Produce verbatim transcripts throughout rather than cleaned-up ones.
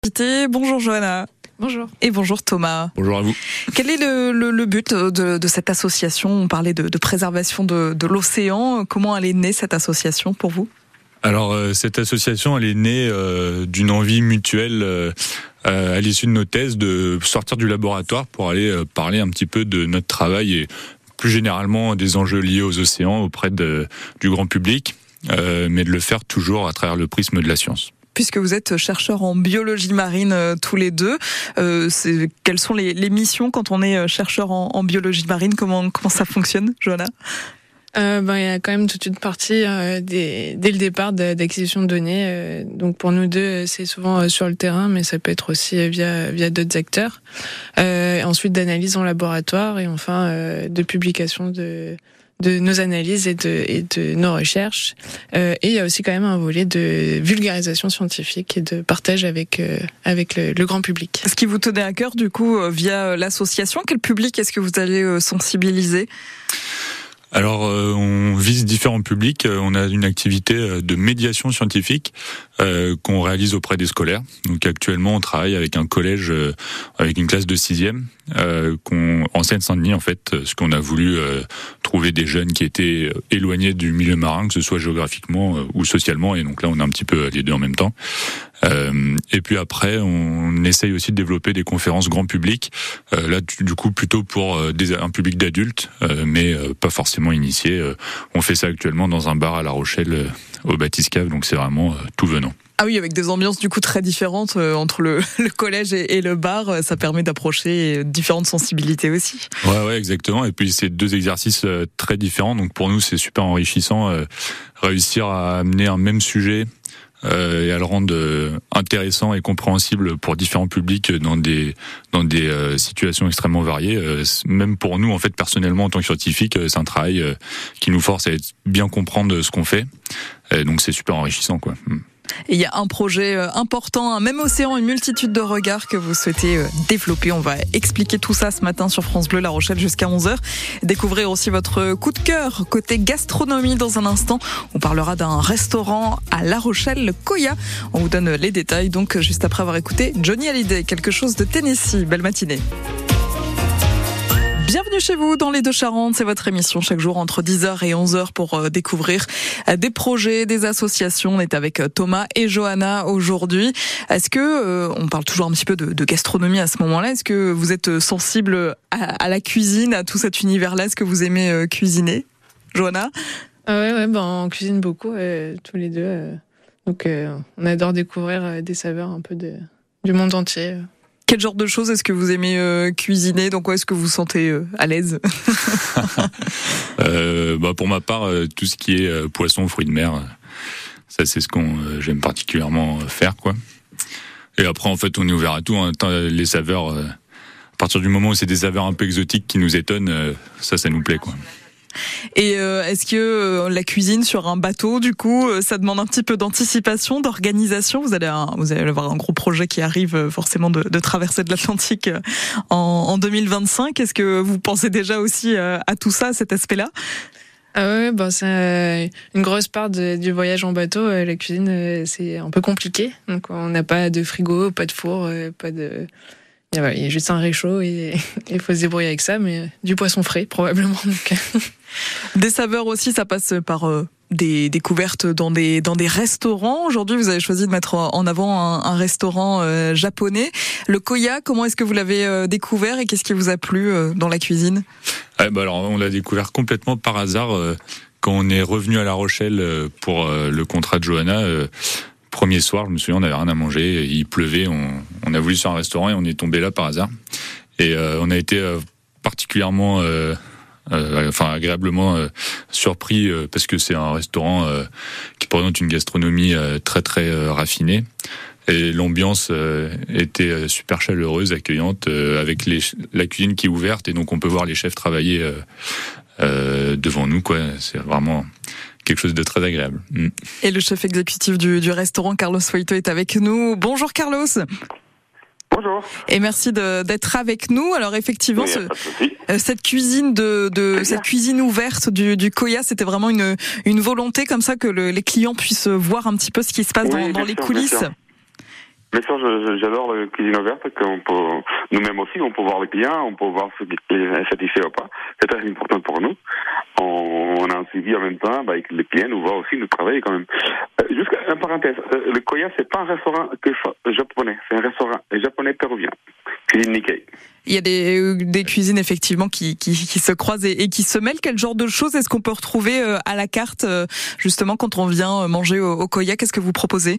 Bonjour Johanna. Bonjour. Et bonjour Thomas. Bonjour à vous. Quel est le, le, le but de, de cette association ? On parlait de, de préservation de, de l'océan. Comment elle est née cette association pour vous ? Alors euh, cette association, elle est née euh, d'une envie mutuelle euh, à l'issue de nos thèses de sortir du laboratoire pour aller euh, parler un petit peu de notre travail et plus généralement des enjeux liés aux océans auprès de, du grand public, euh, mais de le faire toujours à travers le prisme de la science. Puisque vous êtes chercheurs en biologie marine euh, tous les deux, euh, c'est, quelles sont les, les missions quand on est chercheur en, en biologie marine ? Comment, comment ça fonctionne, Johanna ? Euh, ben, il y a quand même toute une partie euh, des, dès le départ d'acquisition de données. Euh, donc pour nous deux, c'est souvent euh, sur le terrain, mais ça peut être aussi via via d'autres acteurs. Euh, ensuite d'analyse en laboratoire et enfin euh, de publication de de nos analyses et de, et de nos recherches. Euh, et il y a aussi quand même un volet de vulgarisation scientifique et de partage avec, euh, avec le, le grand public. Ce qui vous tenait à cœur, du coup, via l'association, quel public est-ce que vous allez sensibiliser ? Alors, euh, on vise différents publics. On a une activité de médiation scientifique euh, qu'on réalise auprès des scolaires. Donc, actuellement, on travaille avec un collège, euh, avec une classe de sixième, euh, qu'on, en Seine-Saint-Denis, en fait, ce qu'on a voulu euh, trouver des jeunes qui étaient éloignés du milieu marin, que ce soit géographiquement euh, ou socialement. Et donc là, on a un petit peu les deux en même temps. Euh, et puis après, on essaye aussi de développer des conférences grand public. Euh, là, du coup, plutôt pour euh, des, un public d'adultes, euh, mais euh, pas forcément initiés. Euh, on fait ça actuellement dans un bar à La Rochelle, euh, au Bathyscaphe, donc c'est vraiment euh, tout venant. Ah oui, avec des ambiances du coup très différentes euh, entre le, le collège et, et le bar, euh, ça permet d'approcher différentes sensibilités aussi. Ouais, ouais, exactement. Et puis c'est deux exercices euh, très différents, donc pour nous c'est super enrichissant. Euh, réussir à amener un même sujet Euh, et à le rendre euh, intéressant et compréhensible pour différents publics dans des dans des euh, situations extrêmement variées. Euh, même pour nous, en fait, personnellement, en tant que scientifique, euh, c'est un travail euh, qui nous force à être, bien comprendre ce qu'on fait. Et donc, c'est super enrichissant, quoi. Et il y a un projet important, un même océan, une multitude de regards que vous souhaitez développer. On va expliquer tout ça ce matin sur France Bleu La Rochelle jusqu'à onze heures. Découvrir aussi votre coup de cœur côté gastronomie dans un instant. On parlera d'un restaurant à La Rochelle, le Koya. On vous donne les détails donc juste après avoir écouté Johnny Hallyday, quelque chose de Tennessee. Belle matinée. Bienvenue chez vous dans les Deux-Charentes, c'est votre émission chaque jour entre dix heures et onze heures pour euh, découvrir euh, des projets, des associations. On est avec euh, Thomas et Johanna aujourd'hui. Est-ce que, euh, on parle toujours un petit peu de, de gastronomie à ce moment-là, est-ce que vous êtes sensible à, à la cuisine, à tout cet univers-là ? Est-ce que vous aimez euh, cuisiner, Johanna ? Ah ouais, ouais, ben on cuisine beaucoup euh, tous les deux. Euh, donc euh, on adore découvrir euh, des saveurs un peu de, du monde entier. Quel genre de choses est-ce que vous aimez euh, cuisiner ? Dans quoi est-ce que vous vous sentez euh, à l'aise ? euh, bah pour ma part, euh, tout ce qui est euh, poisson, fruits de mer, euh, ça c'est ce qu'on euh, j'aime particulièrement faire, quoi. Et après, en fait, on est ouvert à tout. Hein. Les saveurs, euh, à partir du moment où c'est des saveurs un peu exotiques qui nous étonnent, euh, ça, ça nous plaît, quoi. Et euh, est-ce que euh, la cuisine sur un bateau, du coup, euh, ça demande un petit peu d'anticipation, d'organisation ? Vous allez, un, vous allez avoir un gros projet qui arrive euh, forcément de, de traverser de l'Atlantique euh, en, en deux mille vingt-cinq. Est-ce que vous pensez déjà aussi euh, à tout ça, à cet aspect-là ? Ah ouais, ben c'est euh, une grosse part de, du voyage en bateau. Euh, la cuisine, euh, c'est un peu compliqué. Donc on n'a pas de frigo, pas de four, euh, pas de... Il y a juste un réchaud et il faut se débrouiller avec ça, mais du poisson frais probablement. Donc. Des saveurs aussi, ça passe par euh, des découvertes dans des dans des restaurants. Aujourd'hui, vous avez choisi de mettre en avant un, un restaurant euh, japonais, le Koya. Comment est-ce que vous l'avez euh, découvert et qu'est-ce qui vous a plu euh, dans la cuisine ? Ah, bah alors, on l'a découvert complètement par hasard euh, quand on est revenu à La Rochelle euh, pour euh, le contrat de Johanna. Euh, Premier soir, je me souviens, on n'avait rien à manger, il pleuvait, on, on a voulu sur un restaurant et on est tombé là par hasard. Et euh, on a été euh, particulièrement, euh, euh, enfin agréablement euh, surpris euh, parce que c'est un restaurant euh, qui présente une gastronomie euh, très très euh, raffinée. Et l'ambiance euh, était super chaleureuse, accueillante, euh, avec les, la cuisine qui est ouverte et donc on peut voir les chefs travailler euh, euh, devant nous, quoi. C'est vraiment quelque chose de très agréable. Mm. Et le chef exécutif du, du restaurant, Carlos Foito, est avec nous. Bonjour Carlos. Bonjour. Et merci de, d'être avec nous. Alors effectivement, ce, euh, cette cuisine de, de cette cuisine ouverte du, du Koya, c'était vraiment une, une volonté comme ça que le, les clients puissent voir un petit peu ce qui se passe oui, dans, dans les sûr, coulisses. Bien sûr, je- j'adore la cuisine ouverte, qu'on peut, nous-mêmes aussi, on peut voir les clients, on peut voir ce qui est satisfait ou pas. C'est très important pour nous. On, on a un suivi en même temps, bah, que les clients nous voient aussi nous travailler quand même. Euh, juste un parenthèse, euh, le Koya, c'est pas un restaurant que japonais, c'est un restaurant japonais péruvien. Cuisine Nikkei. Il y a des, des cuisines effectivement qui, qui, qui se croisent et, et qui se mêlent. Quel genre de choses est-ce qu'on peut retrouver à la carte, justement, quand on vient manger au, au Koya? Qu'est-ce que vous proposez?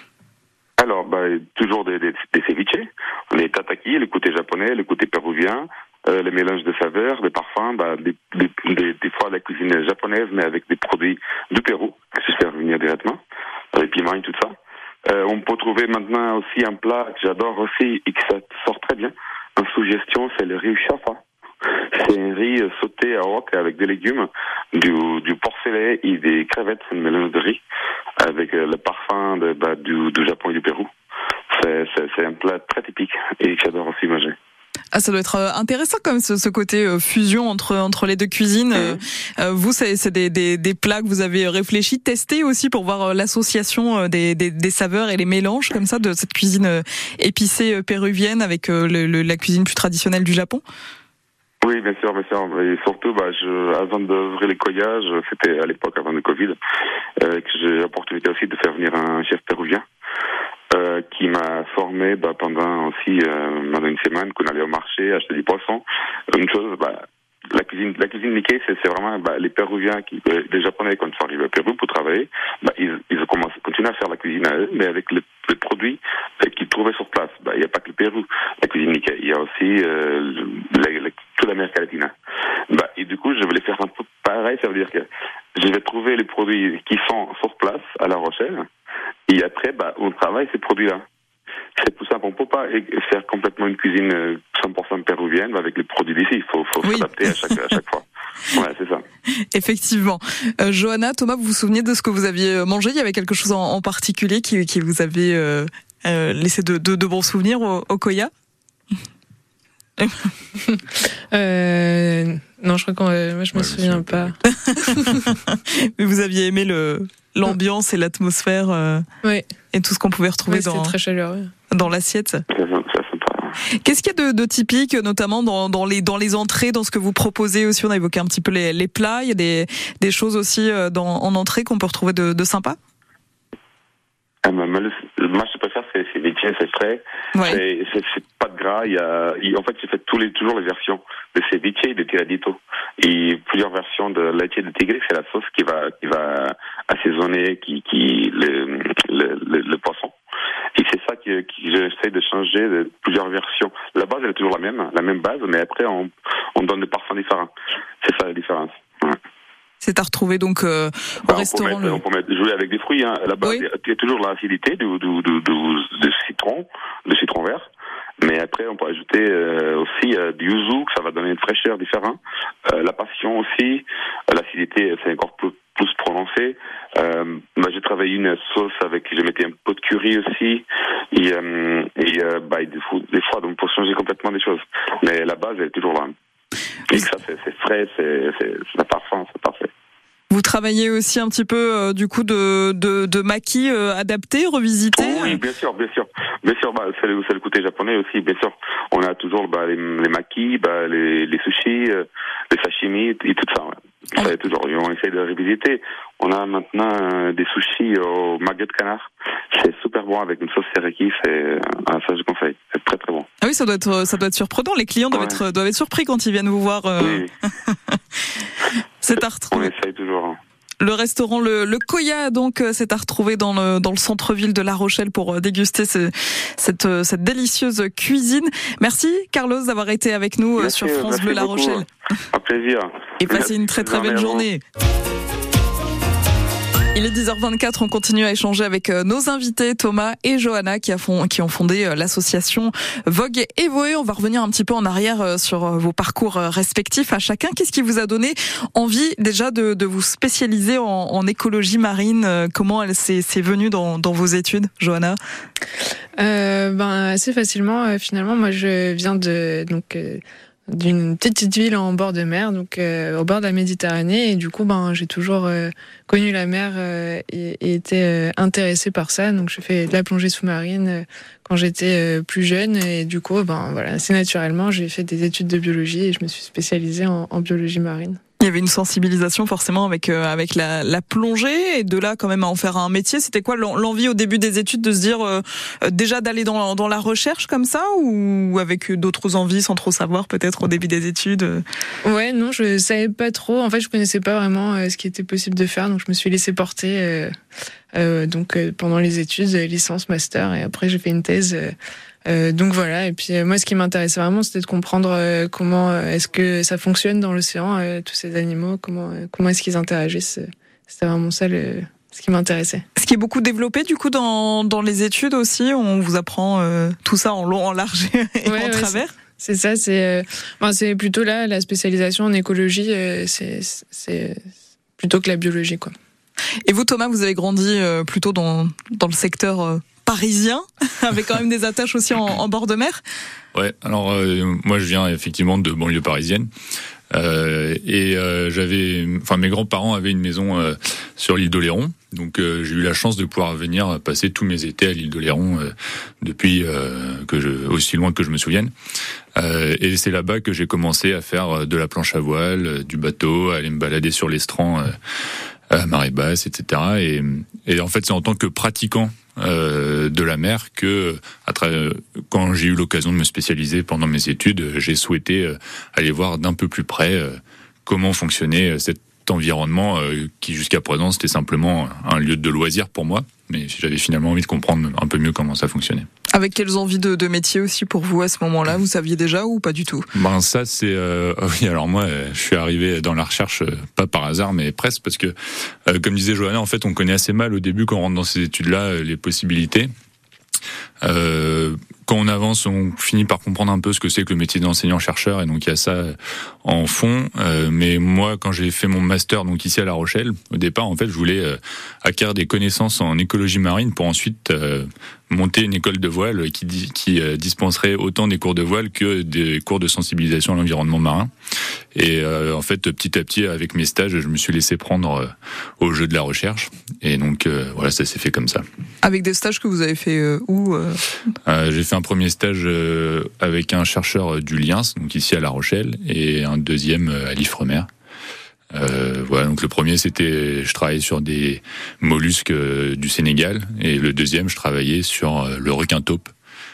Alors, bah, toujours des, des, des ceviches, les tataki, le côté japonais, le côté péruvien, euh, les mélanges de saveurs, des parfums, bah, des, des, des, des fois de la cuisine japonaise, mais avec des produits du Pérou, que je fais revenir directement, les piments et tout ça. Euh, on peut trouver maintenant aussi un plat que j'adore aussi et que ça sort très bien. En suggestion, c'est le riz chafa. C'est un riz sauté à wok avec des légumes, du, du porcelet et des crevettes, c'est un mélange de riz avec le parfum de, bah, du, du Japon et du Pérou. C'est, c'est, c'est un plat très typique et que j'adore aussi manger. Ah, ça doit être intéressant comme ce, ce côté fusion entre entre les deux cuisines. Mmh. Euh, vous, c'est, c'est des, des, des plats que vous avez réfléchi, testé aussi pour voir l'association des, des, des saveurs et les mélanges comme ça de cette cuisine épicée péruvienne avec le, le, la cuisine plus traditionnelle du Japon. Oui, bien sûr, bien sûr. Et surtout, bah, je, avant d'ouvrir les Koya, c'était à l'époque avant le Covid, euh, que j'ai l'opportunité aussi de faire venir un chef péruvien. Euh, qui m'a formé bah, pendant aussi euh, pendant une semaine qu'on allait au marché acheter du poisson. Une chose, bah, la cuisine, la cuisine Nikkei, c'est, c'est vraiment bah, les Péruviens, qui, les Japonais quand ils sont arrivés au Pérou pour travailler, bah, ils, ils ont commencé, continué à faire la cuisine à eux, mais avec les, les produits qu'ils trouvaient sur place. Bah, il n'y a pas que le Pérou, la cuisine Nikkei, il y a aussi euh, la, la, toute l'Amérique latine. Bah, et du coup, je voulais faire un peu pareil, ça veut dire que je vais trouver les produits qui sont sur place à La Rochelle. Et après, bah, on travaille ces produits-là. C'est tout simple. On ne peut pas faire complètement une cuisine cent pour cent péruvienne avec les produits d'ici. Il faut, faut oui. s'adapter à chaque, à chaque fois. Ouais, c'est ça. Effectivement. Euh, Johanna, Thomas, vous vous souvenez de ce que vous aviez mangé? Il y avait quelque chose en, en particulier qui, qui vous avait euh, euh, laissé de, de, de bons souvenirs au, au Koya? euh, non, je crois qu'on, euh, moi je me ouais, souviens pas. Mais vous aviez aimé le l'ambiance et l'atmosphère euh, oui. et tout ce qu'on pouvait retrouver oui, dans très chaleureux. Dans l'assiette. Qu'est-ce qu'il y a de, de typique, notamment dans, dans les dans les entrées, dans ce que vous proposez aussi? On a évoqué un petit peu les, les plats. Il y a des des choses aussi dans, en entrée qu'on peut retrouver de, de sympa. Ah, moi, je préfère c'est c'est vite, c'est frais, ouais. c'est, c'est, c'est pas de gras. Il y a, il, en fait, j'ai fait tous les toujours les versions de ceviche et de tiradito et plusieurs versions de leche de tigre. C'est la sauce qui va qui va assaisonner qui qui le le, le, le poisson. Et c'est ça que, que j'essaie de changer, de plusieurs versions. La base elle est toujours la même, la même base, mais après on on donne des parfums différents. C'est ça la différence. Ouais. C'est à retrouver donc euh, bah, au on restaurant. Peut mettre, le... On peut mettre, jouer avec des fruits. Hein. Là-bas, oui. il y a toujours l'acidité du, du, du, du, du citron, du citron vert. Mais après, on peut ajouter euh, aussi euh, du yuzu, que ça va donner une fraîcheur différente. Euh, la passion aussi, euh, l'acidité, c'est encore plus, plus prononcé. Euh, bah, j'ai travaillé une sauce avec, j'ai mettais un peu de curry aussi. Et, euh, et euh, bah, des, fois, des fois, on peut changer complètement des choses. Mais la base, elle est toujours là. Et ça, c'est, c'est frais, c'est, c'est, c'est parfum, c'est parfait. Vous travaillez aussi un petit peu euh, du coup de de, de maquis euh, adaptés, revisités. Oh oui, bien sûr, bien sûr, bien sûr. Bah, c'est le, c'est le côté japonais aussi, bien sûr. On a toujours bah, les, les maquis, bah, les, les sushis, euh, les sashimi et tout ça. Ouais. Ça est toujours. On essaie de revisiter. On a maintenant euh, des sushis au magret de canard. C'est super bon avec une sauce teriyaki. C'est ah, ça je conseille. C'est très très bon. Ah oui, ça doit être ça doit être surprenant. Les clients doivent ouais. être doivent être surpris quand ils viennent vous voir. Euh... Oui. C'est à retrouver. On essaye toujours. Le restaurant le, le Koya, donc, c'est à retrouver dans le dans le centre-ville de La Rochelle pour déguster ce, cette cette délicieuse cuisine. Merci Carlos d'avoir été avec nous merci, sur France Bleu La Rochelle. Un plaisir. Et passez une très très belle journée. Il est dix heures vingt-quatre, on continue à échanger avec nos invités Thomas et Johanna qui, a fond, qui ont fondé l'association Vogue et Voé. On va revenir un petit peu en arrière sur vos parcours respectifs à chacun. Qu'est-ce qui vous a donné envie déjà de, de vous spécialiser en, en écologie marine? Comment elle s'est, s'est venue dans, dans vos études, Johanna? euh, ben, Assez facilement, euh, finalement. Moi, je viens de... donc. Euh, d'une petite ville en bord de mer, donc euh, au bord de la Méditerranée, et du coup ben j'ai toujours euh, connu la mer euh, et, et été euh, intéressée par ça, donc je fais de la plongée sous-marine euh, quand j'étais euh, plus jeune, et du coup ben voilà, assez naturellement j'ai fait des études de biologie et je me suis spécialisée en, en biologie marine. Il y avait une sensibilisation forcément avec euh, avec la, la plongée, et de là quand même à en faire un métier. C'était quoi l'envie au début des études de se dire euh, déjà d'aller dans, dans la recherche comme ça, ou avec d'autres envies sans trop savoir peut-être au début des études? Ouais, non, je savais pas trop. En fait, je connaissais pas vraiment euh, ce qui était possible de faire, donc je me suis laissée porter euh, euh, donc euh, pendant les études, licence, master, et après j'ai fait une thèse. Euh, Euh, donc voilà, et puis euh, moi ce qui m'intéressait vraiment c'était de comprendre euh, comment euh, est-ce que ça fonctionne dans l'océan, euh, tous ces animaux, comment euh, comment est-ce qu'ils interagissent. C'était vraiment ça le, ce qui m'intéressait. Ce qui est beaucoup développé du coup dans, dans les études aussi, on vous apprend euh, tout ça en long, en large et ouais, en ouais, travers. C'est, c'est ça, c'est, euh, enfin, c'est plutôt là la spécialisation en écologie, euh, c'est, c'est plutôt que la biologie quoi. Et vous Thomas, vous avez grandi euh, plutôt dans, dans le secteur euh, parisien, avec quand même des attaches aussi en, en bord de mer. Ouais, alors euh, moi je viens effectivement de banlieue parisienne. Euh, et euh, j'avais, enfin mes grands-parents avaient une maison euh, sur l'île d'Oléron, donc euh, j'ai eu la chance de pouvoir venir passer tous mes étés à l'île d'Oléron euh, depuis euh, que je, aussi loin que je me souvienne. Euh, et c'est là-bas que j'ai commencé à faire de la planche à voile, du bateau, à aller me balader sur l'estran euh, à marée basse, et cetera. Et, et en fait, c'est en tant que pratiquant euh, de la mer que, à travers, quand j'ai eu l'occasion de me spécialiser pendant mes études, j'ai souhaité euh, aller voir d'un peu plus près euh, comment fonctionnait cet environnement euh, qui, jusqu'à présent, c'était simplement un lieu de loisir pour moi. Mais j'avais finalement envie de comprendre un peu mieux comment ça fonctionnait. Avec quelles envies de, de métier aussi pour vous à ce moment-là? Vous saviez déjà ou pas du tout? Ben ça c'est euh, oui, alors moi je suis arrivé dans la recherche euh, pas par hasard mais presque, parce que euh, comme disait Johanna, en fait on connaît assez mal au début quand on rentre dans ces études-là euh, les possibilités. Euh, quand on avance, on finit par comprendre un peu ce que c'est que le métier d'enseignant-chercheur, et donc il y a ça en fond. Euh, mais moi, quand j'ai fait mon master donc ici à La Rochelle, au départ, en fait, je voulais euh, acquérir des connaissances en écologie marine pour ensuite euh, monter une école de voile qui, qui euh, dispenserait autant des cours de voile que des cours de sensibilisation à l'environnement marin. Et euh, en fait, petit à petit, avec mes stages, je me suis laissé prendre euh, au jeu de la recherche. Et donc, euh, voilà, ça s'est fait comme ça. Avec des stages que vous avez fait euh, où euh... Euh, J'ai fait un premier stage euh, avec un chercheur du Liens, donc ici à La Rochelle, et un deuxième à l'Ifremer. Euh, voilà, donc le premier c'était, je travaillais sur des mollusques euh, du Sénégal, et le deuxième je travaillais sur euh, le requin taupe,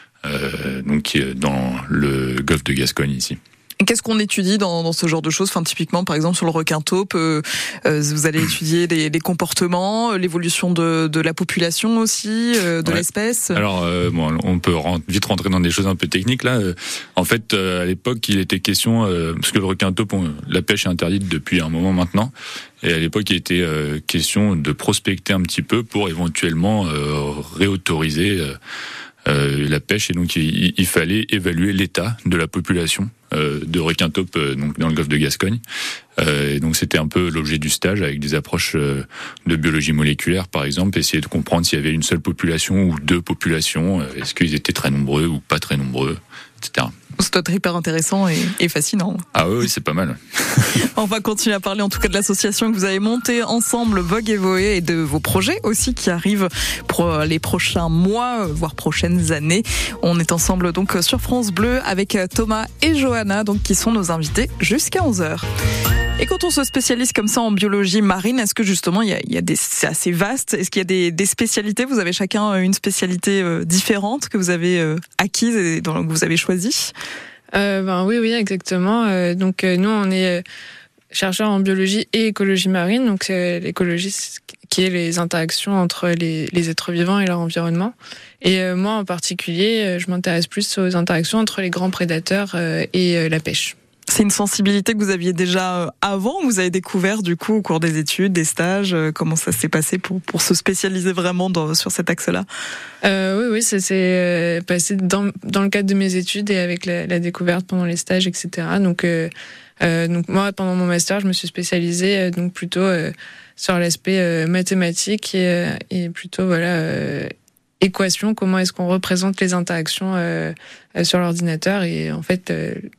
euh, donc qui est dans le golfe de Gascogne ici. Et qu'est-ce qu'on étudie dans, dans ce genre de choses? Enfin, typiquement, par exemple, sur le requin taupe, euh, euh, vous allez étudier les, les comportements, l'évolution de, de la population aussi, euh, de ouais. l'espèce. Alors, euh, bon, on peut rent- vite rentrer dans des choses un peu techniques là. Euh, en fait, euh, à l'époque, il était question, euh, parce que le requin taupe, on, la pêche est interdite depuis un moment maintenant. Et à l'époque, il était euh, question de prospecter un petit peu pour éventuellement euh, réautoriser euh, euh, la pêche. Et donc, il, il fallait évaluer l'état de la population euh, de requin taupe euh, donc dans le golfe de Gascogne. Euh, et donc, c'était un peu l'objet du stage, avec des approches euh, de biologie moléculaire, par exemple, essayer de comprendre s'il y avait une seule population ou deux populations, euh, est-ce qu'ils étaient très nombreux ou pas très nombreux, et cetera. Ça doit être hyper intéressant et, et fascinant. Ah oui, oui, c'est pas mal. On va continuer à parler en tout cas de l'association que vous avez montée ensemble, Vogue et Voé, et de vos projets aussi qui arrivent pour les prochains mois, voire prochaines années. On est ensemble donc sur France Bleu avec Thomas et Johanna, donc qui sont nos invités jusqu'à onze heures. Et quand on se spécialise comme ça en biologie marine, est-ce que justement il y a, il y a des, c'est assez vaste? Est-ce qu'il y a des, des spécialités? Vous avez chacun une spécialité euh, différente que vous avez euh, acquise et dont, que vous avez choisie? euh, ben oui, oui, exactement. Euh, donc euh, nous, on est euh, chercheurs en biologie et écologie marine. Donc c'est l'écologie qui est les interactions entre les, les êtres vivants et leur environnement. Et euh, moi, en particulier, euh, je m'intéresse plus aux interactions entre les grands prédateurs euh, et euh, la pêche. C'est une sensibilité que vous aviez déjà avant, vous avez découvert du coup au cours des études, des stages, comment ça s'est passé pour, pour se spécialiser vraiment dans, sur cet axe-là? euh, Oui, oui, ça s'est passé dans, dans le cadre de mes études et avec la, la découverte pendant les stages, et cetera. Donc, euh, euh, donc moi, pendant mon master, je me suis spécialisée euh, donc plutôt euh, sur l'aspect euh, mathématique et, euh, et plutôt voilà euh, équation, comment est-ce qu'on représente les interactions euh, euh, sur l'ordinateur, et en fait... Euh,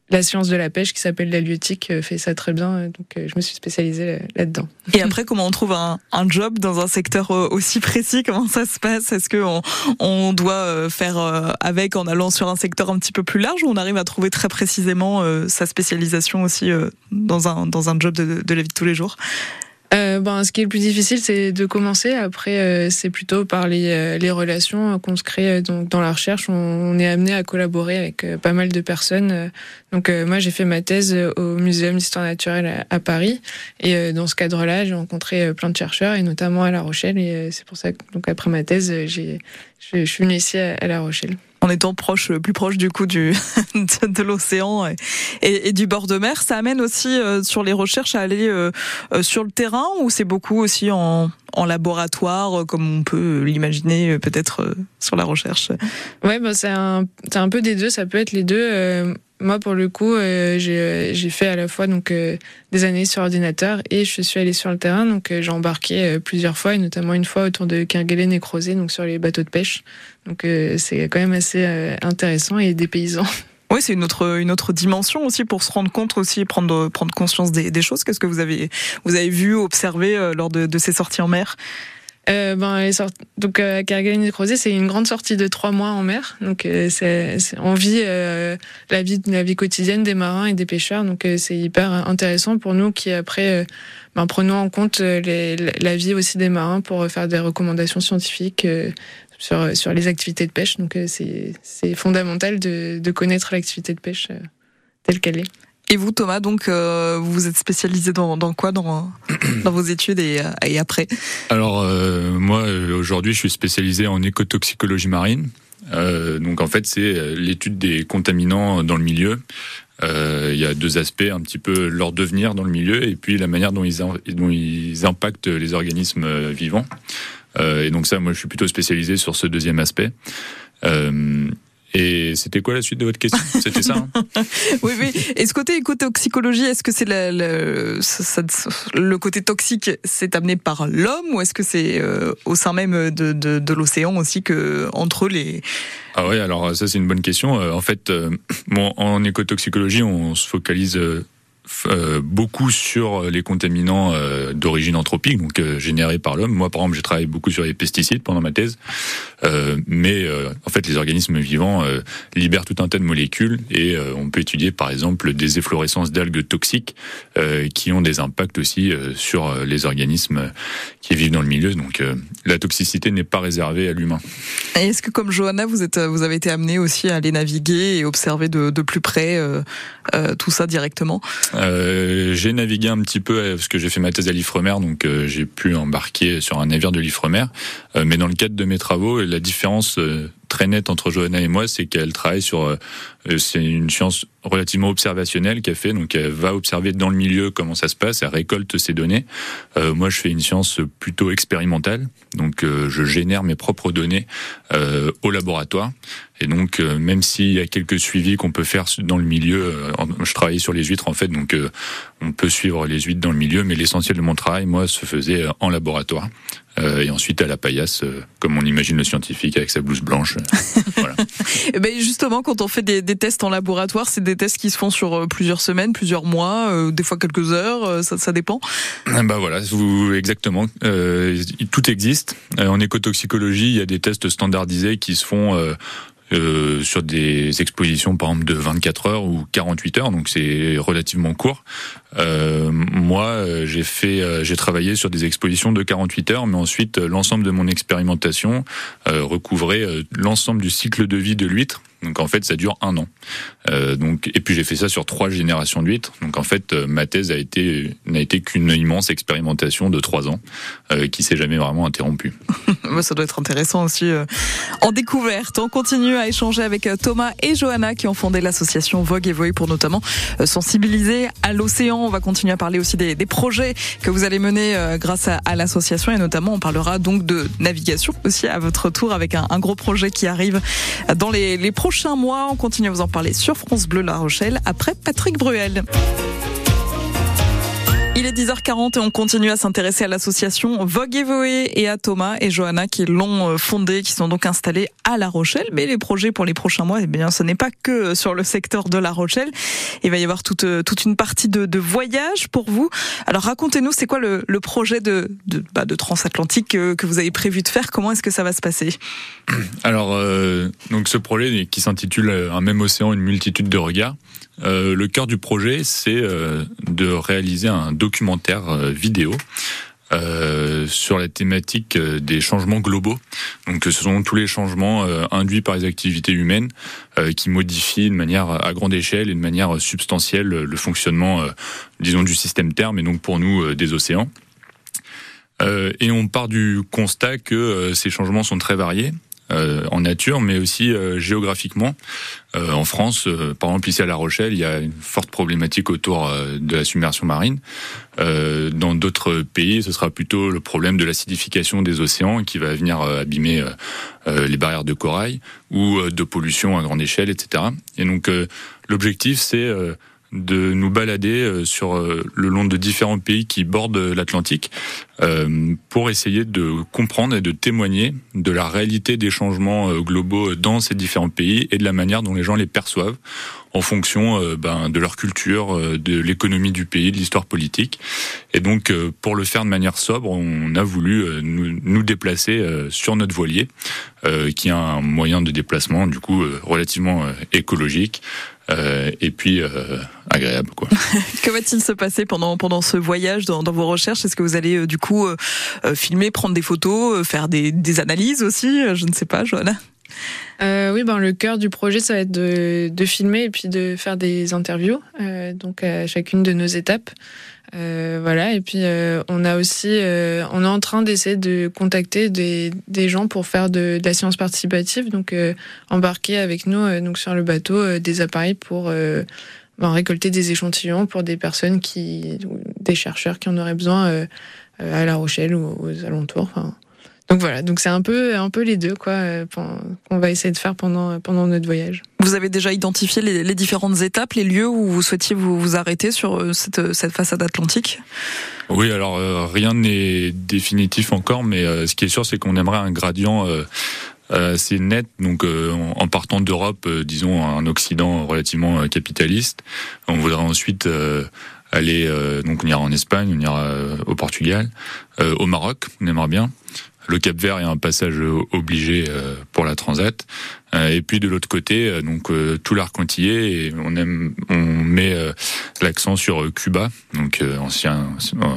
la science de la pêche qui s'appelle l'halieutique fait ça très bien, donc je me suis spécialisée là-dedans. Et après, comment on trouve un, un job dans un secteur aussi précis? Comment ça se passe? Est-ce qu'on on doit faire avec en allant sur un secteur un petit peu plus large, ou on arrive à trouver très précisément sa spécialisation aussi dans un, dans un job de, de la vie de tous les jours? Euh, ben, ce qui est le plus difficile, c'est de commencer. Après, euh, c'est plutôt par les, euh, les relations qu'on se crée donc, dans la recherche. On, on est amené à collaborer avec euh, pas mal de personnes. Donc, euh, moi, j'ai fait ma thèse au Muséum d'Histoire Naturelle à, à Paris. Et euh, dans ce cadre-là, j'ai rencontré euh, plein de chercheurs, et notamment à La Rochelle. Et euh, c'est pour ça que, donc, après ma thèse, j'ai, je, je suis venue ici à, à La Rochelle. En étant proche, plus proche du coup du de, de l'océan et, et, et du bord de mer, ça amène aussi euh, sur les recherches à aller euh, euh, sur le terrain, ou c'est beaucoup aussi en, en laboratoire, euh, comme on peut l'imaginer euh, peut-être euh, sur la recherche? Ouais, bah c'est un c'est un peu des deux. Ça peut être les deux. Euh, moi, pour le coup, euh, j'ai j'ai fait à la fois donc euh, des analyses sur ordinateur, et je suis allée sur le terrain. Donc euh, j'ai embarqué euh, plusieurs fois, et notamment une fois autour de Kerguelen et Crozet, donc sur les bateaux de pêche. Donc euh, c'est quand même assez euh, intéressant et dépaysant. Oui, c'est une autre une autre dimension aussi, pour se rendre compte aussi, prendre prendre conscience des, des choses. Qu'est-ce que vous avez vous avez vu, observé euh, lors de, de ces sorties en mer? Euh, ben, les sortes, donc à Kerguelen et Crozet, c'est une grande sortie de trois mois en mer. Donc euh, c'est, c'est on vit euh, la vie la vie quotidienne des marins et des pêcheurs. Donc euh, c'est hyper intéressant pour nous qui après euh, ben, prenons en compte les, la vie aussi des marins pour faire des recommandations scientifiques euh, sur sur les activités de pêche. Donc euh, c'est c'est fondamental de de connaître l'activité de pêche euh, telle qu'elle est. Et vous, Thomas, donc euh, vous vous êtes spécialisé dans, dans quoi dans, dans vos études et, et après? Alors euh, moi aujourd'hui je suis spécialisé en écotoxicologie marine. Euh, donc en fait c'est l'étude des contaminants dans le milieu. Euh, il y a deux aspects, un petit peu leur devenir dans le milieu, et puis la manière dont ils, dont ils impactent les organismes vivants. Euh, et donc ça, moi je suis plutôt spécialisé sur ce deuxième aspect. Euh, Et c'était quoi la suite de votre question? C'était ça, hein? Oui, oui. Et ce côté écotoxicologie, est-ce que c'est la, la, ça, ça, le côté toxique, c'est amené par l'homme, ou est-ce que c'est euh, au sein même de, de, de l'océan aussi, que entre les... Ah oui, alors ça c'est une bonne question. En fait, euh, bon, en écotoxicologie, on se focalise euh, Euh, beaucoup sur les contaminants euh, d'origine anthropique, donc euh, générés par l'homme. Moi, par exemple, j'ai travaillé beaucoup sur les pesticides pendant ma thèse, euh, mais euh, en fait, les organismes vivants euh, libèrent tout un tas de molécules, et euh, on peut étudier, par exemple, des efflorescences d'algues toxiques euh, qui ont des impacts aussi euh, sur les organismes qui vivent dans le milieu. Donc, euh, la toxicité n'est pas réservée à l'humain. Et est-ce que, comme Johanna, vous êtes, vous avez été amenée aussi à aller naviguer et observer de, de plus près euh, euh, tout ça directement? Euh, j'ai navigué un petit peu parce que j'ai fait ma thèse à l'Ifremer, donc euh, j'ai pu embarquer sur un navire de l'Ifremer. Euh, mais dans le cadre de mes travaux, la différence euh, très nette entre Johanna et moi, c'est qu'elle travaille sur, euh, c'est une science relativement observationnelle qu'elle fait, donc elle va observer dans le milieu comment ça se passe, elle récolte ces données. Euh, moi, je fais une science plutôt expérimentale, donc euh, je génère mes propres données euh, au laboratoire. Et donc, euh, même s'il y a quelques suivis qu'on peut faire dans le milieu, euh, je travaillais sur les huîtres en fait, donc euh, on peut suivre les huîtres dans le milieu, mais l'essentiel de mon travail, moi, se faisait euh, en laboratoire. Euh, et ensuite à la paillasse, euh, comme on imagine le scientifique avec sa blouse blanche. Euh, voilà. Et ben justement, quand on fait des, des tests en laboratoire, c'est des tests qui se font sur euh, plusieurs semaines, plusieurs mois, euh, des fois quelques heures, euh, ça, ça dépend. Bah voilà, vous, exactement. Euh, tout existe. Euh, en écotoxicologie, il y a des tests standardisés qui se font. Euh, Euh, sur des expositions par exemple de vingt-quatre heures ou quarante-huit heures, donc c'est relativement court. Euh, moi, j'ai fait, euh, j'ai travaillé sur des expositions de quarante-huit heures, mais ensuite euh, l'ensemble de mon expérimentation euh, recouvrait euh, l'ensemble du cycle de vie de l'huître. Donc en fait, ça dure un an. Euh, donc et puis j'ai fait ça sur trois générations d'huîtres. Donc en fait, euh, ma thèse a été n'a été qu'une immense expérimentation de trois ans euh, qui s'est jamais vraiment interrompue. Ça doit être intéressant aussi euh, en découverte. On continue à échanger avec Thomas et Johanna qui ont fondé l'association Vogue et Vogue pour notamment euh, sensibiliser à l'océan. On va continuer à parler aussi des, des projets que vous allez mener euh, grâce à, à l'association, et notamment on parlera donc de navigation aussi à votre tour avec un, un gros projet qui arrive dans les, les prochains mois. On continue à vous en parler sur France Bleu La Rochelle après Patrick Bruel. Il est dix heures quarante et on continue à s'intéresser à l'association Vogue et Voé et à Thomas et Johanna qui l'ont fondée, qui sont donc installés à La Rochelle. Mais les projets pour les prochains mois, eh bien, ce n'est pas que sur le secteur de La Rochelle. Il va y avoir toute, toute une partie de, de voyage pour vous. Alors racontez-nous, c'est quoi le, le projet de, de, bah, de transatlantique que, que vous avez prévu de faire? Comment est-ce que ça va se passer? Alors, euh, donc ce projet qui s'intitule Un même océan, une multitude de regards. Euh, le cœur du projet, c'est euh, de réaliser un documentaire euh, vidéo euh, sur la thématique euh, des changements globaux. Donc, ce sont tous les changements euh, induits par les activités humaines euh, qui modifient de manière à grande échelle et de manière substantielle le fonctionnement, euh, disons, du système Terre, mais donc pour nous euh, des océans. Euh, et on part du constat que euh, ces changements sont très variés. Euh, en nature, mais aussi euh, géographiquement. Euh, en France, euh, par exemple ici à La Rochelle, il y a une forte problématique autour euh, de la submersion marine. Euh, dans d'autres pays, ce sera plutôt le problème de l'acidification des océans qui va venir euh, abîmer euh, euh, les barrières de corail ou euh, de pollution à grande échelle, et cetera. Et donc euh, l'objectif, c'est euh, de nous balader sur le long de différents pays qui bordent l'Atlantique euh, pour essayer de comprendre et de témoigner de la réalité des changements globaux dans ces différents pays et de la manière dont les gens les perçoivent en fonction euh, ben, de leur culture, de l'économie du pays, de l'histoire politique. Et donc, euh, pour le faire de manière sobre, on a voulu euh, nous, nous déplacer euh, sur notre voilier, euh, qui est un moyen de déplacement du coup euh, relativement euh, écologique. Euh, et puis euh, agréable, quoi. Que va-t-il se passer pendant pendant ce voyage dans, dans vos recherches? Est-ce que vous allez euh, du coup euh, filmer, prendre des photos, euh, faire des, des analyses aussi? Je ne sais pas, Johanna. Euh, oui, ben le cœur du projet, ça va être de, de filmer et puis de faire des interviews, euh, donc à chacune de nos étapes. Euh, voilà, et puis euh, on a aussi, euh, on est en train d'essayer de contacter des, des gens pour faire de, de la science participative, donc euh, embarquer avec nous euh, donc sur le bateau euh, des appareils pour euh, ben, récolter des échantillons pour des personnes qui, des chercheurs qui en auraient besoin euh, à La Rochelle ou aux alentours. Enfin, donc voilà, donc c'est un peu, un peu les deux quoi, euh, qu'on va essayer de faire pendant pendant notre voyage. Vous avez déjà identifié les, les différentes étapes, les lieux où vous souhaitiez vous, vous arrêter sur cette, cette façade atlantique? Oui, alors euh, rien n'est définitif encore, mais euh, ce qui est sûr, c'est qu'on aimerait un gradient euh, assez net. Donc, euh, en partant d'Europe, euh, disons un Occident relativement euh, capitaliste, on voudrait ensuite euh, aller, euh, donc on ira en Espagne, on ira euh, au Portugal, euh, au Maroc, on aimerait bien. Le Cap-Vert est un passage obligé pour la Transat. Et puis de l'autre côté, donc tout l'arc antillais, et on aime, on met l'accent sur Cuba, donc ancien,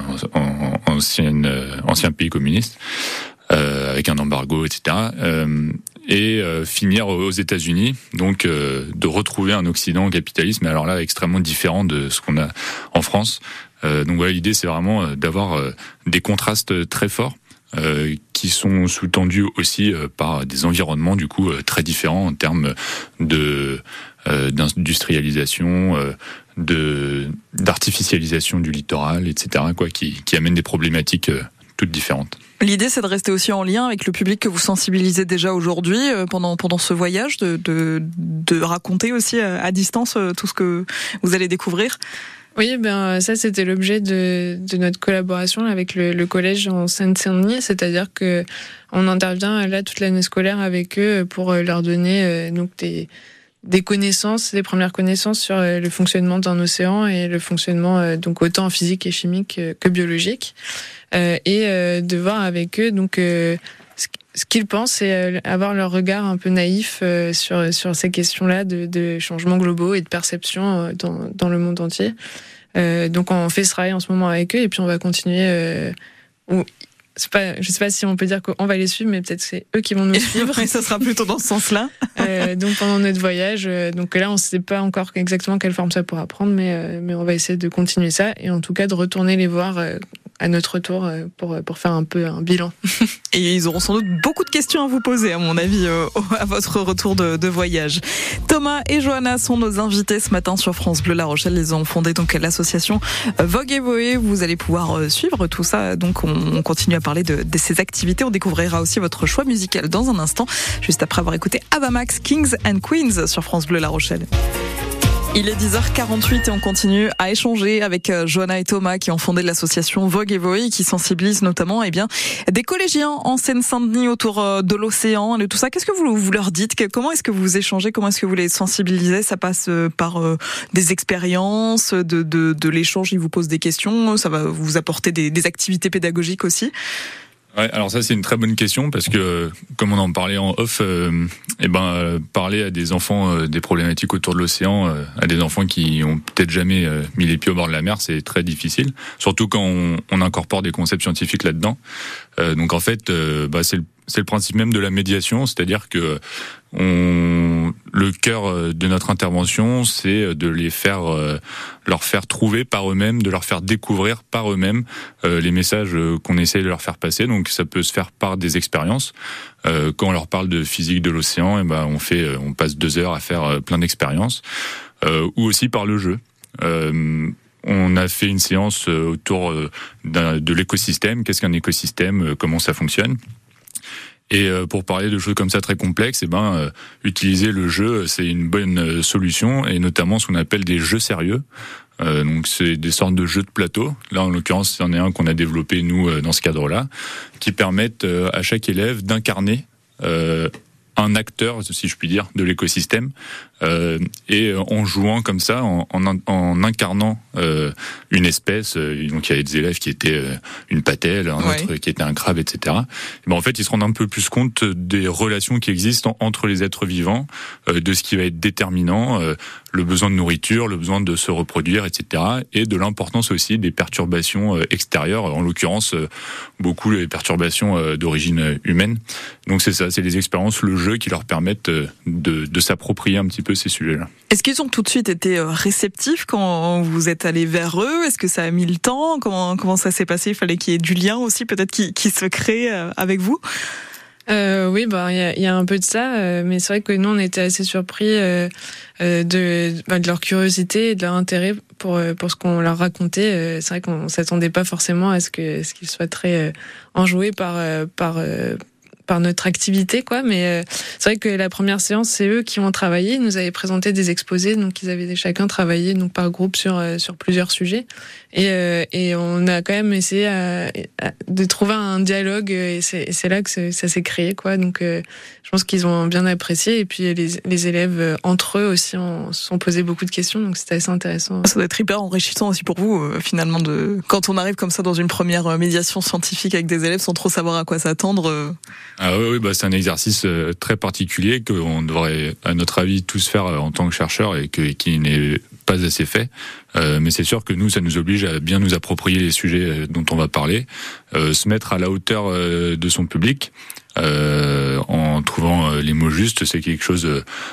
ancien, ancien pays communiste, avec un embargo, et cetera. Et finir aux États-Unis, donc de retrouver un Occident capitaliste, mais alors là extrêmement différent de ce qu'on a en France. Donc voilà, l'idée c'est vraiment d'avoir des contrastes très forts. Euh, qui sont sous-tendus aussi euh, par des environnements du coup euh, très différents en termes de euh, d'industrialisation, euh, de d'artificialisation du littoral, et cetera. Quoi, qui qui amènent des problématiques euh, toutes différentes. L'idée, c'est de rester aussi en lien avec le public que vous sensibilisez déjà aujourd'hui euh, pendant pendant ce voyage, de de de raconter aussi à, à distance euh, tout ce que vous allez découvrir. Oui, ben ça c'était l'objet de, de notre collaboration avec le, le collège en Seine-Saint-Denis, c'est-à-dire que on intervient là toute l'année scolaire avec eux pour leur donner euh, donc des des connaissances, des premières connaissances sur le fonctionnement d'un océan et le fonctionnement euh, donc autant physique et chimique euh, que biologique, euh, et euh, de voir avec eux donc euh, ce qu'ils pensent, c'est avoir leur regard un peu naïf euh, sur sur ces questions-là de, de changements globaux et de perception dans dans le monde entier. Euh, donc on fait ce travail en ce moment avec eux et puis on va continuer. Euh, où, c'est pas, je sais pas si on peut dire qu'on va les suivre, mais peut-être c'est eux qui vont nous suivre. Et ça sera plutôt dans ce sens-là. euh, donc pendant notre voyage, euh, donc là on sait pas encore exactement quelle forme ça pourra prendre, mais euh, mais on va essayer de continuer ça et en tout cas de retourner les voir. Euh, à notre tour pour pour faire un peu un bilan. Et ils auront sans doute beaucoup de questions à vous poser, à mon avis, à votre retour de, de voyage. Thomas et Johanna sont nos invités ce matin sur France Bleu La Rochelle. Ils ont fondé donc l'association Vogue et Voé. Vous allez pouvoir suivre tout ça. Donc on continue à parler de, de ces activités. On découvrira aussi votre choix musical dans un instant, juste après avoir écouté Ava Max, Kings and Queens sur France Bleu La Rochelle. Il est dix heures quarante-huit et on continue à échanger avec Johanna et Thomas qui ont fondé l'association Vogue et Voe qui sensibilise notamment eh bien, des collégiens en Seine-Saint-Denis autour de l'océan et de tout ça. Qu'est-ce que vous, vous leur dites? Comment est-ce que vous échangez? Comment est-ce que vous les sensibilisez? Ça passe par euh, des expériences, de, de, de l'échange, ils vous posent des questions, ça va vous apporter des, des activités pédagogiques aussi? Ouais, alors ça c'est une très bonne question parce que comme on en parlait en off, euh, eh ben euh, parler à des enfants euh, des problématiques autour de l'océan, euh, à des enfants qui ont peut-être jamais euh, mis les pieds au bord de la mer, c'est très difficile. Surtout quand on, on incorpore des concepts scientifiques là-dedans. Euh, donc en fait, euh, bah, c'est le c'est le principe même de la médiation, c'est-à-dire que on, le cœur de notre intervention, c'est de les faire, leur faire trouver par eux-mêmes, de leur faire découvrir par eux-mêmes euh, les messages qu'on essaye de leur faire passer. Donc ça peut se faire par des expériences. Euh, quand on leur parle de physique de l'océan, et ben on fait, on passe deux heures à faire plein d'expériences, euh, ou aussi par le jeu. Euh, On a fait une séance autour de l'écosystème. Qu'est-ce qu'un écosystème? Comment ça fonctionne? Et pour parler de choses comme ça très complexes, eh ben, euh, utiliser le jeu, c'est une bonne solution, et notamment ce qu'on appelle des jeux sérieux. Euh, donc c'est des sortes de jeux de plateau. Là, en l'occurrence, il y en a un qu'on a développé nous dans ce cadre-là, qui permettent à chaque élève d'incarner euh, un acteur, si je puis dire, de l'écosystème, euh, et en jouant comme ça, en, en, en incarnant euh, une espèce. Euh, donc il y avait des élèves qui étaient euh, une patelle, un ouais. autre qui était un crabe, et cetera. Et ben en fait, ils se rendent un peu plus compte des relations qui existent entre les êtres vivants, euh, de ce qui va être déterminant, euh, le besoin de nourriture, le besoin de se reproduire, et cetera. Et de l'importance aussi des perturbations euh, extérieures, en l'occurrence euh, beaucoup les perturbations euh, d'origine humaine. Donc c'est ça, c'est les expériences, le jeu qui leur permettent euh, de, de s'approprier un petit peu ces sujets-là. Est-ce qu'ils ont tout de suite été réceptifs quand vous êtes allé vers eux? Est-ce que ça a mis le temps? Comment, comment ça s'est passé? Il fallait qu'il y ait du lien aussi, peut-être, qui, qui se crée avec vous? Euh, oui, bah il y a, y a un peu de ça, euh, mais c'est vrai que nous on était assez surpris euh, euh, de, bah, de leur curiosité et de leur intérêt pour pour ce qu'on leur racontait. Euh, c'est vrai qu'on s'attendait pas forcément à ce que ce qu'ils soient très euh, enjoués par euh, par euh, par notre activité, quoi. Mais euh, c'est vrai que la première séance, c'est eux qui ont travaillé. Ils nous avaient présenté des exposés, donc ils avaient chacun travaillé donc par groupe sur euh, sur plusieurs sujets. Et euh, et on a quand même essayé à, à, de trouver un dialogue. Et c'est, et c'est là que ça s'est créé, quoi. Donc euh, je pense qu'ils ont bien apprécié. Et puis les les élèves entre eux aussi ont, se sont posé beaucoup de questions. Donc c'était assez intéressant. Ça doit être hyper enrichissant aussi pour vous, euh, finalement, de quand on arrive comme ça dans une première médiation scientifique avec des élèves sans trop savoir à quoi s'attendre. Euh... Ah oui, oui, bah c'est un exercice très particulier qu'on devrait, à notre avis, tous faire en tant que chercheurs et, que, et qui n'est pas assez fait. Euh, mais c'est sûr que nous, ça nous oblige à bien nous approprier les sujets dont on va parler, euh, se mettre à la hauteur euh, de son public, euh, en trouvant les mots justes. C'est quelque chose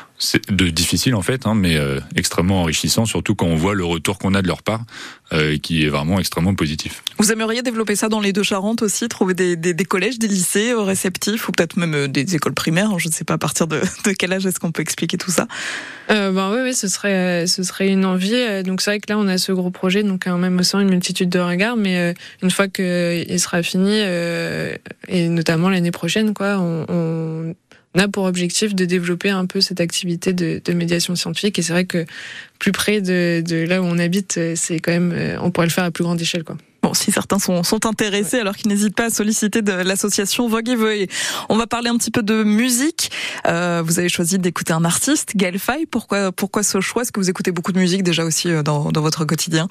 de difficile en fait, hein, mais euh, extrêmement enrichissant, surtout quand on voit le retour qu'on a de leur part, euh, qui est vraiment extrêmement positif. Vous aimeriez développer ça dans les Deux-Charentes aussi, trouver des, des, des collèges, des lycées réceptifs, ou peut-être même des écoles primaires, je ne sais pas à partir de, de quel âge est-ce qu'on peut expliquer tout ça? euh, ben oui, oui, ce serait, ce serait une envie. Donc c'est vrai que là on a ce gros projet, donc un même océan, une multitude de regards, mais euh, une fois qu'il sera fini, euh, et notamment l'année prochaine, quoi, on, on On a pour objectif de développer un peu cette activité de, de médiation scientifique. Et c'est vrai que plus près de, de là où on habite, c'est quand même, on pourrait le faire à plus grande échelle, quoi. Bon, si certains sont, sont intéressés, ouais. Alors qu'ils n'hésitent pas à solliciter de l'association Vogue et Voe. On va parler un petit peu de musique. Euh, vous avez choisi d'écouter un artiste, Gaël Faye. Pourquoi, pourquoi ce choix? Est-ce que vous écoutez beaucoup de musique déjà aussi dans, dans votre quotidien?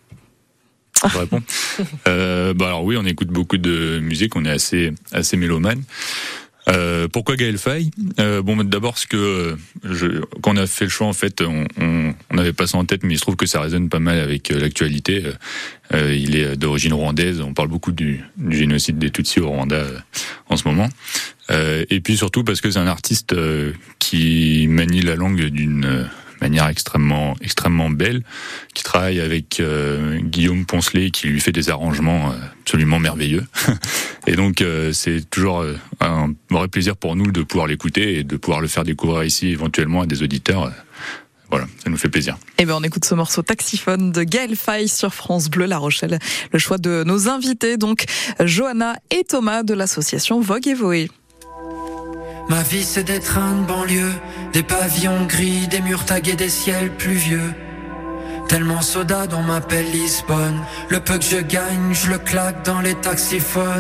Je réponds. euh, bah alors oui, on écoute beaucoup de musique. On est assez, assez mélomane. Euh, pourquoi Gaël Faye? euh, Bon, d'abord parce que je, quand on a fait le choix, en fait, on, on, on avait pas ça en tête, mais il se trouve que ça résonne pas mal avec euh, l'actualité. Euh, il est d'origine rwandaise. On parle beaucoup du, du génocide des Tutsis au Rwanda euh, en ce moment. Euh, et puis surtout parce que c'est un artiste euh, qui manie la langue d'une euh, manière extrêmement extrêmement belle, qui travaille avec euh, Guillaume Poncelet, qui lui fait des arrangements euh, absolument merveilleux. Et donc euh, c'est toujours euh, un vrai plaisir pour nous de pouvoir l'écouter et de pouvoir le faire découvrir ici éventuellement à des auditeurs. Voilà, ça nous fait plaisir. Eh ben, on écoute ce morceau Taxiphone de Gaël Faye sur France Bleu La Rochelle. Le choix de nos invités, donc Johanna et Thomas de l'association Vogue et Voe. Ma vie c'est des trains de banlieue, des pavillons gris, des murs tagués, des ciels pluvieux. Tellement soda on m'appelle Lisbonne. Le peu que je gagne, je le claque dans les taxiphones,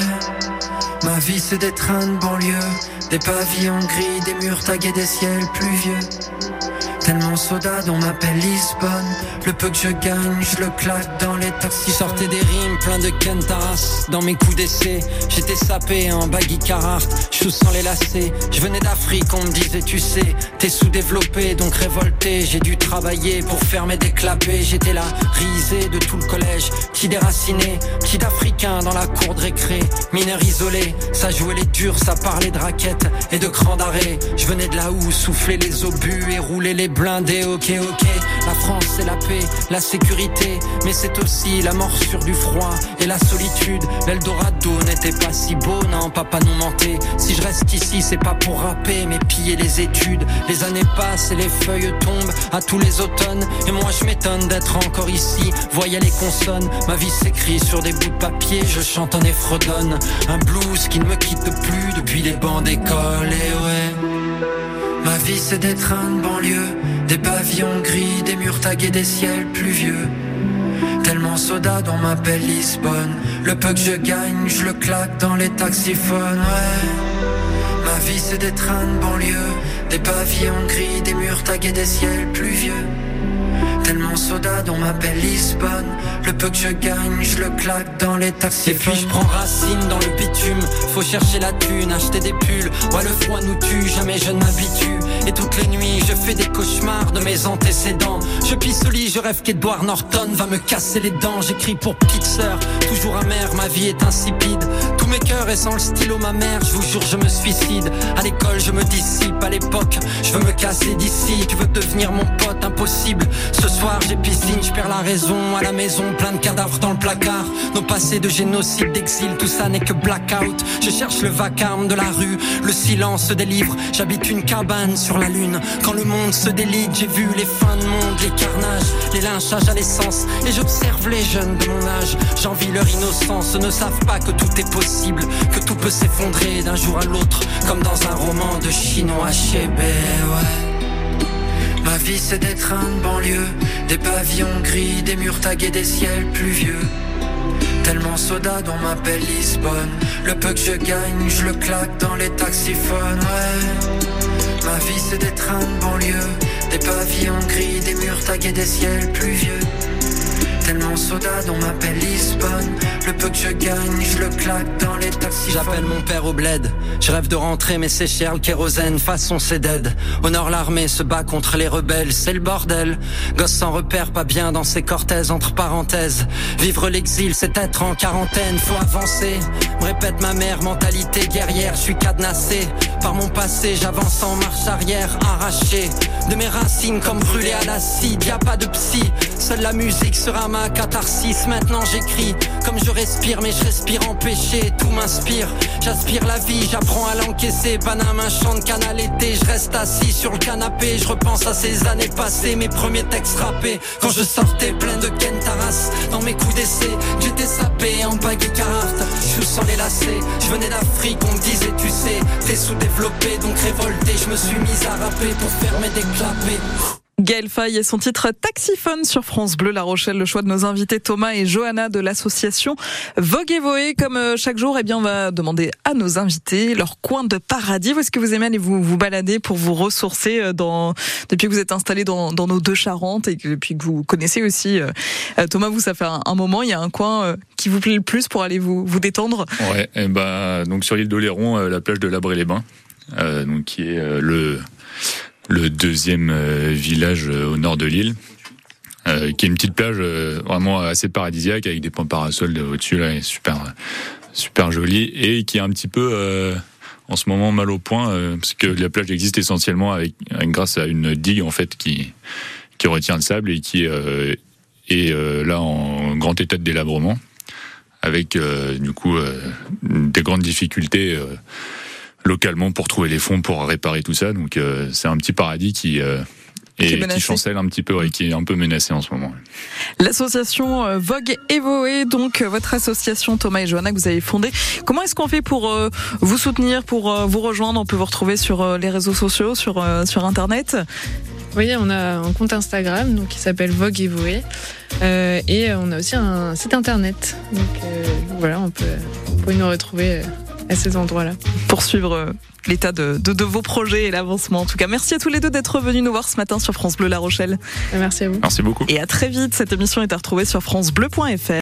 ouais. Ma vie c'est des trains de banlieue, des pavillons gris, des murs tagués, des ciels pluvieux. Tellement soda on m'appelle Lisbonne. Le peu que je gagne, je le claque dans les taxis. Sortais des rimes plein de Kentaras dans mes coups d'essai. J'étais sapé en baggy Carhartt, chou sans les lacets. Je venais d'Afrique, on me disait tu sais, t'es sous-développé donc révolté. J'ai dû travailler pour faire mes déclapés. J'étais là, risé de tout le collège, petit déraciné, petit d'Africain dans la cour de récré. Mineur isolé, ça jouait les durs, ça parlait de raquettes et de crans d'arrêt. Je venais de là où souffler les obus et rouler les blindés, ok ok. La France c'est la paix, la sécurité, mais c'est aussi la morsure du froid et la solitude. L'Eldorado n'était pas si beau, non papa nous mentait. Si je reste ici c'est pas pour rapper mais piller les études. Les années passent et les feuilles tombent à tous les automnes. Et moi je m'étonne d'être encore ici, voyez les consonnes. Ma vie s'écrit sur des bouts de papier, je chante en effredonne. Un blues qui ne me quitte plus depuis les bancs d'école, et ouais. Ma vie c'est des trains de banlieue, des pavillons gris, des murs tagués, des ciels pluvieux. Tellement soda on m'appelle Lisbonne. Le peu que je gagne, je le claque dans les taxiphones, ouais. Ma vie c'est des trains de banlieue, des pavillons gris, des murs tagués, des ciels pluvieux. Tellement soda on m'appelle Lisbonne. Le peu que je gagne, je le claque dans les taxis. Et puis je prends racine dans le bitume. Faut chercher la thune, acheter des pulls. Ouais, le froid nous tue, jamais je ne m'habitue. Et toutes les nuits je fais des cauchemars de mes antécédents. Je pisse au lit, je rêve qu'Edward Norton va me casser les dents. J'écris pour petite sœur, toujours amère, ma vie est insipide. Tous mes cœurs et sans le stylo ma mère, je vous jure je me suicide. À l'école je me dissipe, à l'époque je veux me casser d'ici. Tu veux devenir mon pote, impossible. Ce soir j'ai piscine, je perds la raison. À la maison plein de cadavres dans le placard. Nos passés de génocide, d'exil, tout ça n'est que blackout. Je cherche le vacarme de la rue, le silence des livres. J'habite une cabane sur la lune. Quand le monde se délite, j'ai vu les fins de monde, les carnages, les lynchages à l'essence. Et j'observe les jeunes de mon âge, j'envie leur innocence. Ne savent pas que tout est possible, que tout peut s'effondrer d'un jour à l'autre, comme dans un roman de Chinois Achebe, ouais. Ma vie c'est des trains de banlieue, des pavillons gris, des murs tagués, des ciels pluvieux. Tellement soda on m'appelle Lisbonne. Le peu que je gagne, je le claque dans les taxiphones, ouais. Ma vie c'est des trains de banlieue, des pavillons gris, des murs tagués, des ciels pluvieux. Tellement soda on m'appelle Lisbonne. Le peu que je gagne, je le claque dans les taxis. J'appelle mon père au bled. Je rêve de rentrer mais c'est cher le kérosène. Façon c'est dead. Au nord l'armée se bat contre les rebelles. C'est le bordel. Gosse sans repère, pas bien dans ses cortèses. Entre parenthèses, vivre l'exil c'est être en quarantaine. Faut avancer, me répète ma mère. Mentalité guerrière, je suis cadenassé par mon passé, j'avance en marche arrière. Arraché de mes racines comme brûlé à l'acide. Y'a pas de psy, seule la musique sera ma catharsis. Maintenant j'écris comme je respire, mais je respire en péché. Tout m'inspire, j'aspire la vie, j'apprends à l'encaisser. Paname, un chant de canne à l'été. Je reste assis sur le canapé, je repense à ces années passées. Mes premiers textes rappés, quand je sortais plein de Kentaras dans mes coups d'essai. J'étais sapé en baggy Carhartt, je sans les lacets. Je venais d'Afrique, on me disait tu sais, t'es sous-développé donc révolté. Je me suis mis à rapper pour faire mes déclapés. Gaël Faye et son titre Taxiphone sur France Bleu La Rochelle. Le choix de nos invités Thomas et Johanna de l'association Vogue et Voé. Comme chaque jour, eh bien, on va demander à nos invités leur coin de paradis. Où est-ce que vous aimez aller vous, vous balader pour vous ressourcer dans, depuis que vous êtes installés dans, dans nos deux Charentes et que, depuis que vous connaissez aussi Thomas, vous, ça fait un, un moment, il y a un coin qui vous plaît le plus pour aller vous, vous détendre? Ouais, et bah, donc sur l'île d'Oléron, la plage de Labré-les-Bains, euh, donc qui est euh, le le deuxième euh, village euh, au nord de l'île, euh, qui est une petite plage euh, vraiment assez paradisiaque avec des pans parasols au-dessus là, et super super jolie, et qui est un petit peu euh, en ce moment mal au point euh, parce que la plage existe essentiellement avec, avec grâce à une digue en fait qui qui retient le sable et qui euh, est euh, là en grand état de délabrement, avec euh, du coup euh, des grandes difficultés euh, localement pour trouver les fonds pour réparer tout ça. Donc euh, c'est un petit paradis qui euh, et qui, qui chancelle un petit peu, ouais, qui est un peu menacée en ce moment. L'association euh, Vogue Evoe, donc euh, votre association Thomas et Johanna que vous avez fondée. Comment est-ce qu'on fait pour euh, vous soutenir, pour euh, vous rejoindre? On peut vous retrouver sur euh, les réseaux sociaux, sur euh, sur internet. Oui, on a un compte Instagram donc qui s'appelle Vogue Evoe euh, et on a aussi un site internet. Donc euh, voilà, on peut, vous pouvez nous retrouver à ces endroits-là. Pour suivre l'état de, de, de vos projets et l'avancement. En tout cas, merci à tous les deux d'être venus nous voir ce matin sur France Bleu La Rochelle. Merci à vous. Merci beaucoup. Et à très vite. Cette émission est à retrouver sur francebleu point fr.